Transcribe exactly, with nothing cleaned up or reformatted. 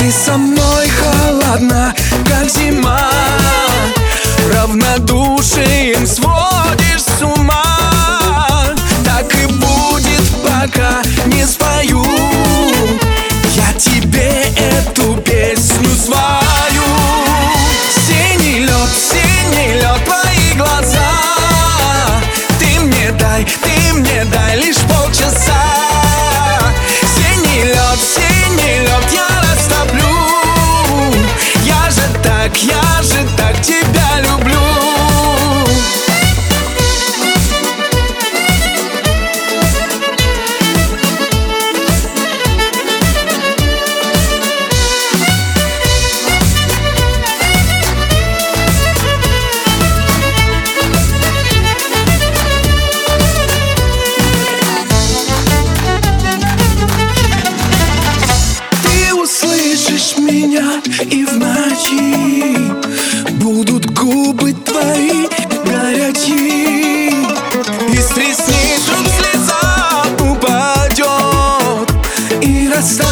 Ты со мной холодна, как зима, равнодушием сводишь с ума. Так и будет, пока не спою я тебе эту песню свою. Синий лед, синий лед, твои глаза. Ты мне дай, ты мне дай лишь полчаса. Синий лед, синий лед, я растоплю. Я же так, я же так тебя люблю. Меня и в ночи будут губы твои горячи. Из ресниц вдруг слеза упадет и растает.